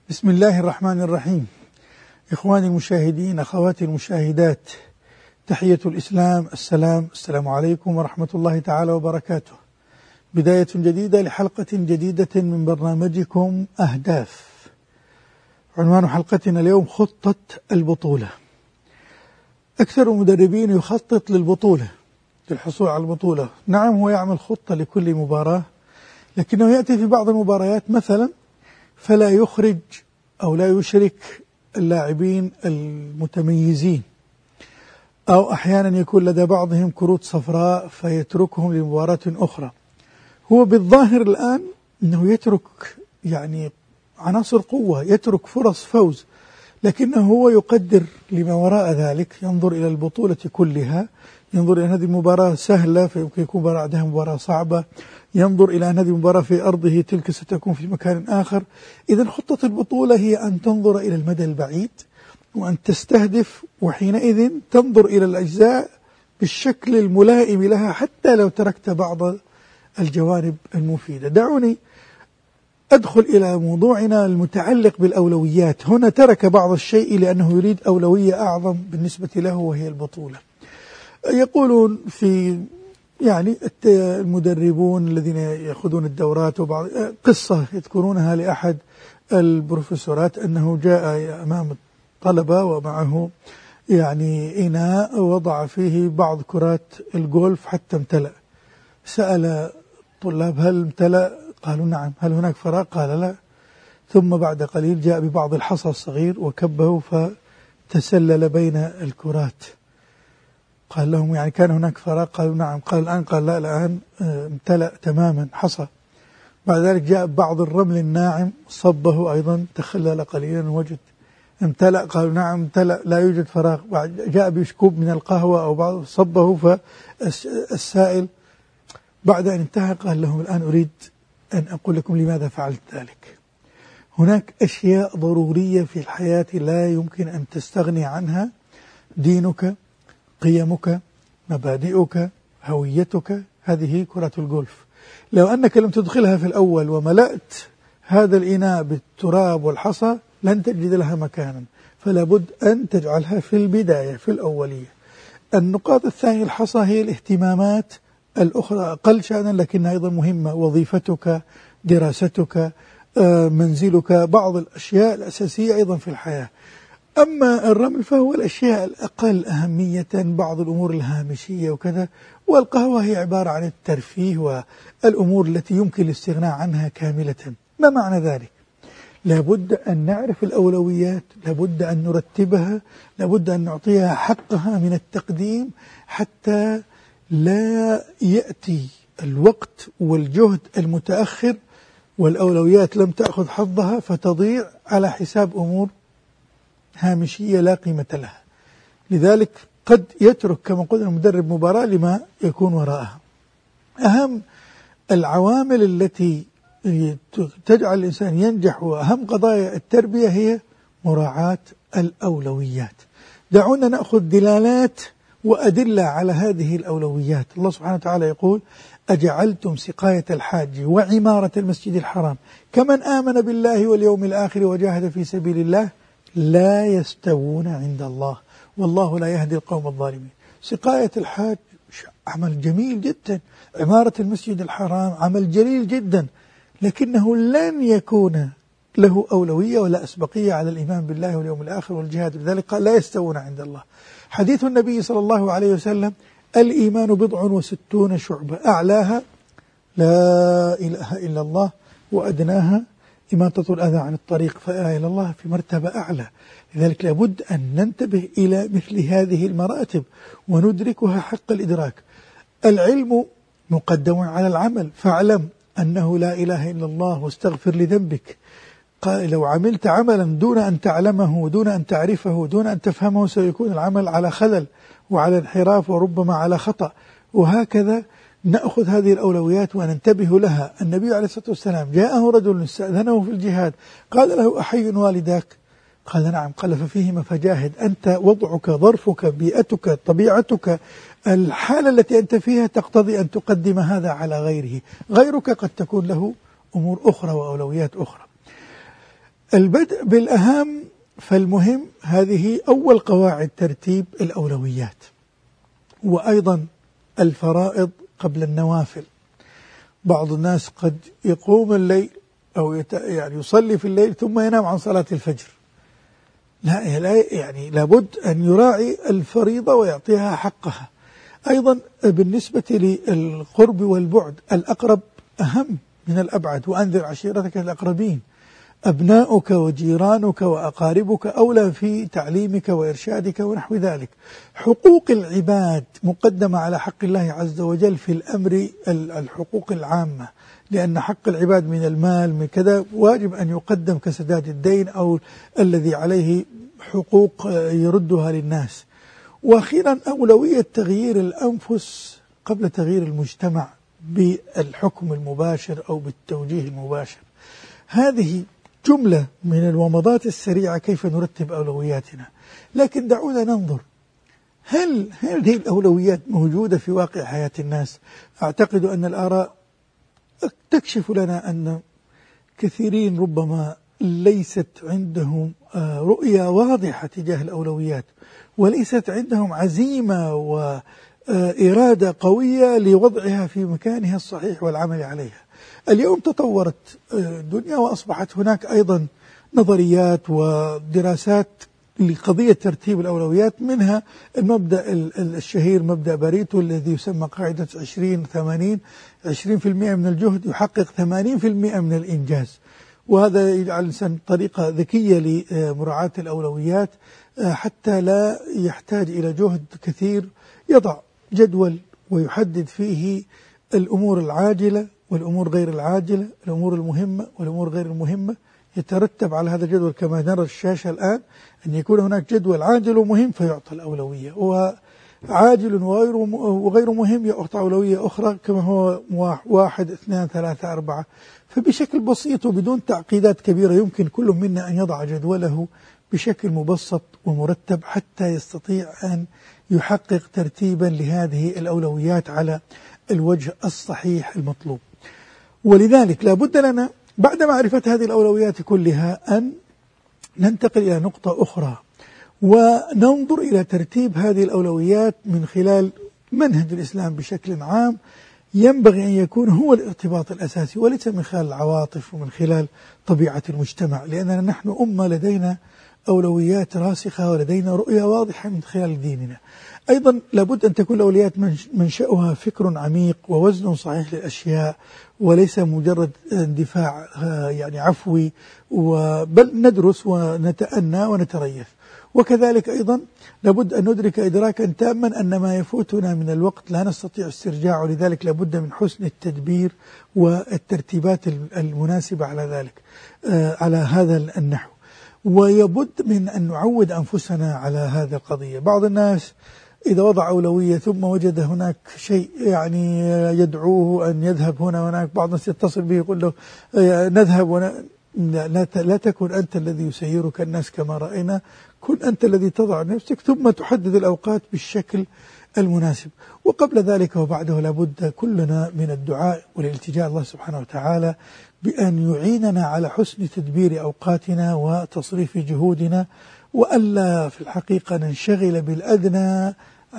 بسم الله الرحمن الرحيم. إخواني المشاهدين، أخواتي المشاهدات، تحية الإسلام، السلام عليكم ورحمة الله تعالى وبركاته. بداية جديدة لحلقة جديدة من برنامجكم أهداف. عنوان حلقتنا اليوم خطة البطولة. أكثر المدربين يخطط للبطولة، للحصول على البطولة. نعم، هو يعمل خطة لكل مباراة، لكنه يأتي في بعض المباريات مثلا فلا يخرج أو لا يشرك اللاعبين المتميزين، أو أحيانا يكون لدى بعضهم كروت صفراء فيتركهم لمباراة أخرى. هو بالظاهر الآن أنه يترك عناصر قوة، يترك فرص فوز، لكنه هو يقدر لما وراء ذلك، ينظر إلى البطولة كلها، ينظر إلى هذه المباراة سهلة فيمكن يكون بعدها مباراة صعبة، ينظر إلى أن هذه المباراة في أرضه تلك ستكون في مكان آخر. إذن خطة البطولة هي أن تنظر إلى المدى البعيد وأن تستهدف، وحينئذ تنظر إلى الأجزاء بالشكل الملائم لها حتى لو تركت بعض الجوانب المفيدة. دعوني أدخل إلى موضوعنا المتعلق بالأولويات. هنا ترك بعض الشيء لأنه يريد أولوية أعظم بالنسبة له وهي البطولة. يقولون في المدربون الذين يأخذون الدورات، وبعض قصة يذكرونها لأحد البروفيسورات أنه جاء أمام الطلبة ومعه إناء وضع فيه بعض كرات الجولف حتى امتلأ. سأل الطلاب هل امتلأ؟ قالوا نعم. هل هناك فراغ؟ قال لا. ثم بعد قليل جاء ببعض الحصى الصغير وكبه فتسلل بين الكرات. قال لهم كان هناك فراغ؟ قالوا نعم. قال الآن؟ قال لا، الآن امتلأ تماما حصى. بعد ذلك جاء بعض الرمل الناعم صبه أيضا، تخلل قليلا وجد امتلأ. قالوا نعم امتلأ، لا يوجد فراغ. جاء بشكوب من القهوة أو بعض صبه فالسائل. بعد أن انتهى قال لهم الآن أريد أن أقول لكم لماذا فعلت ذلك. هناك أشياء ضرورية في الحياة لا يمكن أن تستغني عنها: دينك، قيمك، مبادئك، هويتك. هذه كرة الجولف. لو أنك لم تدخلها في الأول وملأت هذا الإناء بالتراب والحصى لن تجد لها مكانا، فلا بد أن تجعلها في البداية، في الأولية. النقاط الثانية الحصى هي الاهتمامات الأخرى أقل شأنا لكنها أيضا مهمة: وظيفتك، دراستك، منزلك، بعض الأشياء الأساسية أيضا في الحياة. أما الرمل فهو الأشياء الأقل أهمية، بعض الأمور الهامشية وكذا. والقهوة هي عبارة عن الترفيه والأمور التي يمكن الاستغناء عنها كاملة. ما معنى ذلك؟ لابد أن نعرف الأولويات، لابد أن نرتبها، لابد أن نعطيها حقها من التقديم حتى لا يأتي الوقت والجهد المتأخر والأولويات لم تأخذ حظها فتضيع على حساب أمور هامشية لا قيمة لها. لذلك قد يترك كما قلنا مدرب مباراة لما يكون وراءها. أهم العوامل التي تجعل الإنسان ينجح وأهم قضايا التربية هي مراعاة الأولويات. دعونا نأخذ دلالات وأدلة على هذه الأولويات. الله سبحانه وتعالى يقول: أجعلتم سقاية الحاج وعمارة المسجد الحرام كمن آمن بالله واليوم الآخر وجاهد في سبيل الله لا يستوون عند الله والله لا يهدي القوم الظالمين. سقاية الحاج عمل جميل جدا، عمارة المسجد الحرام عمل جليل جدا، لكنه لن يكون له أولوية ولا أسبقية على الإيمان بالله واليوم الآخر والجهاد. لذلك قال لا يستوون عند الله. حديث النبي صلى الله عليه وسلم: الإيمان 67 شعبة، أعلاها لا إله إلا الله، وأدناها إماطة الأذى عن الطريق، فلا إلى الله في مرتبة أعلى. لذلك لابد أن ننتبه إلى مثل هذه المراتب وندركها حق الإدراك. العلم مقدم على العمل، فاعلم أنه لا إله إلا الله واستغفر لذنبك. قال: لو عملت عملا دون أن تعلمه، دون أن تعرفه، دون أن تفهمه، سيكون العمل على خلل وعلى انحراف وربما على خطأ. وهكذا نأخذ هذه الأولويات وننتبه لها. النبي عليه الصلاة والسلام جاءه رجل استأذنه في الجهاد، قال له: أحي والداك؟ قال: نعم. قال: ففيهما فجاهد. أنت وضعك، ظرفك، بيئتك، طبيعتك، الحالة التي أنت فيها تقتضي أن تقدم هذا على غيره. غيرك قد تكون له أمور أخرى وأولويات أخرى. البدء بالأهم فالمهم، هذه أول قواعد ترتيب الأولويات. وأيضا الفرائض قبل النوافل. بعض الناس قد يقوم الليل أو يعني يصلي في الليل ثم ينام عن صلاة الفجر. لا يعني لابد أن يراعي الفريضة ويعطيها حقها. أيضا بالنسبة للقرب والبعد، الأقرب أهم من الأبعد، وأنذر عشيرتك الأقربين. أبناؤك وجيرانك وأقاربك أولى في تعليمك وإرشادك ونحو ذلك. حقوق العباد مقدمة على حق الله عز وجل في الأمر، الحقوق العامة، لأن حق العباد من المال من كذا واجب أن يقدم كسداد الدين أو الذي عليه حقوق يردها للناس. وأخيرا أولوية تغيير الأنفس قبل تغيير المجتمع بالحكم المباشر أو بالتوجيه المباشر. هذه جملة من الومضات السريعة كيف نرتب أولوياتنا. لكن دعونا ننظر، هل هذه الأولويات موجودة في واقع حياة الناس؟ أعتقد أن الآراء تكشف لنا أن كثيرين ربما ليست عندهم رؤية واضحة تجاه الأولويات، وليست عندهم عزيمة وإرادة قوية لوضعها في مكانها الصحيح والعمل عليها. اليوم تطورت الدنيا وأصبحت هناك أيضا نظريات ودراسات لقضية ترتيب الأولويات، منها المبدأ الشهير مبدأ باريتو الذي يسمى قاعدة 20-80. 20% من الجهد يحقق 80% من الإنجاز، وهذا يجعل الإنسان طريقة ذكية لمراعاة الأولويات حتى لا يحتاج إلى جهد كثير. يضع جدول ويحدد فيه الأمور العاجلة والأمور غير العاجلة، الأمور المهمة والأمور غير المهمة. يترتب على هذا الجدول كما نرى الشاشة الآن أن يكون هناك جدول عاجل ومهم فيعطى الأولوية، وعاجل وغير مهم يعطى أولوية أخرى، كما هو 1 2 3 4. فبشكل بسيط وبدون تعقيدات كبيرة يمكن كل منا أن يضع جدوله بشكل مبسط ومرتب حتى يستطيع أن يحقق ترتيبا لهذه الأولويات على الوجه الصحيح المطلوب. ولذلك لا بد لنا بعد معرفة هذه الأولويات كلها أن ننتقل إلى نقطة أخرى، وننظر إلى ترتيب هذه الأولويات من خلال منهج الإسلام بشكل عام. ينبغي أن يكون هو الارتباط الأساسي، وليس من خلال العواطف ومن خلال طبيعة المجتمع، لأننا نحن أمة لدينا أولويات راسخة ولدينا رؤية واضحة من خلال ديننا. أيضا لابد أن تكون الأولويات منشأها فكر عميق ووزن صحيح للأشياء، وليس مجرد اندفاع يعني عفوي، بل ندرس ونتأنى ونتريث. وكذلك أيضا لابد أن ندرك إدراكا تاما أن ما يفوتنا من الوقت لا نستطيع استرجاعه، لذلك لابد من حسن التدبير والترتيبات المناسبة على ذلك على هذا النحو. ويبد من أن نعود أنفسنا على هذه القضية. بعض الناس إذا وضع أولوية ثم وجد هناك شيء يعني يدعوه أن يذهب هنا وهناك، بعض الناس يتصل به يقول له نذهب لا تكن أنت الذي يسيرك الناس كما رأينا، كن أنت الذي تضع نفسك ثم تحدد الأوقات بالشكل المناسب. وقبل ذلك وبعده لابد كلنا من الدعاء والالتجاء الله سبحانه وتعالى بأن يعيننا على حسن تدبير أوقاتنا وتصريف جهودنا، وألا في الحقيقة ننشغل بالأدنى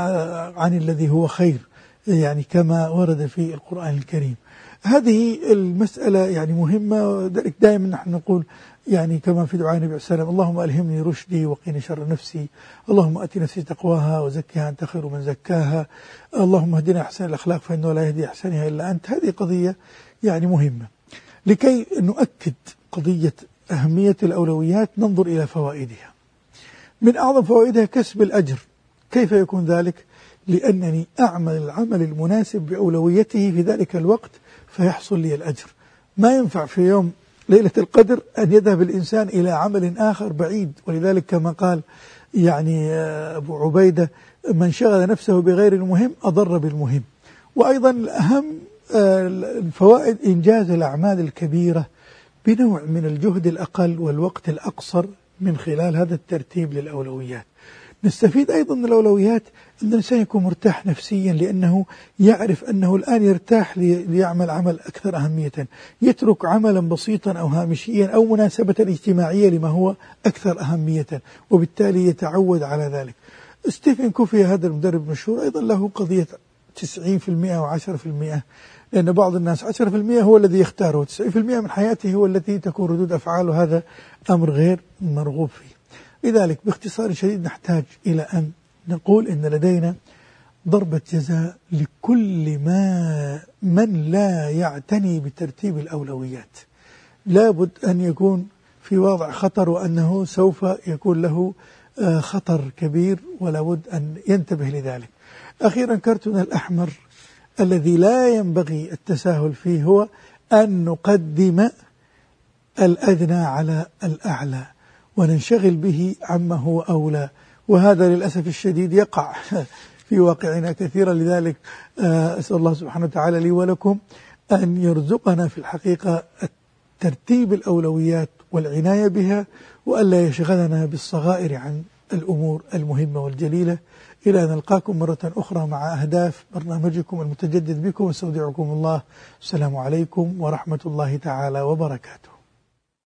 عن الذي هو خير، يعني كما ورد في القرآن الكريم. هذه المسألة يعني مهمة، دائما نحن نقول يعني كما في دعاء النبي صلى الله عليه وسلم: اللهم ألهمني رشدي وقني شر نفسي، اللهم أت نفسي تقواها وزكها أنت خير من زكاها، اللهم اهدنا أحسن الأخلاق فإنه لا يهدي أحسنها إلا أنت. هذه قضية يعني مهمة. لكي نؤكد قضية أهمية الأولويات ننظر إلى فوائدها. من أعظم فوائدها كسب الأجر. كيف يكون ذلك؟ لأنني أعمل العمل المناسب بأولويته في ذلك الوقت فيحصل لي الأجر. ما ينفع في يوم ليلة القدر أن يذهب الإنسان إلى عمل آخر بعيد، ولذلك كما قال يعني أبو عبيدة: من شغل نفسه بغير المهم أضر بالمهم. وأيضا أهم الفوائد إنجاز الأعمال الكبيرة بنوع من الجهد الأقل والوقت الأقصر من خلال هذا الترتيب للأولويات. نستفيد أيضا من الأولويات أن الإنسان يكون مرتاح نفسيا، لأنه يعرف أنه الآن يرتاح ليعمل عمل أكثر أهمية، يترك عملا بسيطا أو هامشيا أو مناسبة اجتماعية لما هو أكثر أهمية، وبالتالي يتعود على ذلك. ستيفن كوفي هذا المدرب المشهور أيضا له قضية 90% و10%، لأن بعض الناس 10% هو الذي يختاره، 90% من حياته هو التي تكون ردود أفعاله، هذا أمر غير مرغوب فيه. لذلك باختصار شديد نحتاج إلى أن نقول إن لدينا ضربة جزاء لكل من لا يعتني بترتيب الأولويات. لابد أن يكون في وضع خطر، وأنه سوف يكون له خطر كبير، ولا بد أن ينتبه لذلك. أخيرا كرتنا الأحمر الذي لا ينبغي التساهل فيه هو أن نقدم الأدنى على الأعلى وننشغل به عما هو أولى، وهذا للأسف الشديد يقع في واقعنا كثيرا. لذلك أسأل الله سبحانه وتعالى لي ولكم أن يرزقنا في الحقيقة ترتيب الأولويات والعناية بها، وألا يشغلنا بالصغائر عن الأمور المهمة والجليلة. إلى أن نلقاكم مرة أخرى مع أهداف برنامجكم المتجدد بكم، واستودعكم الله. السلام عليكم ورحمة الله تعالى وبركاته.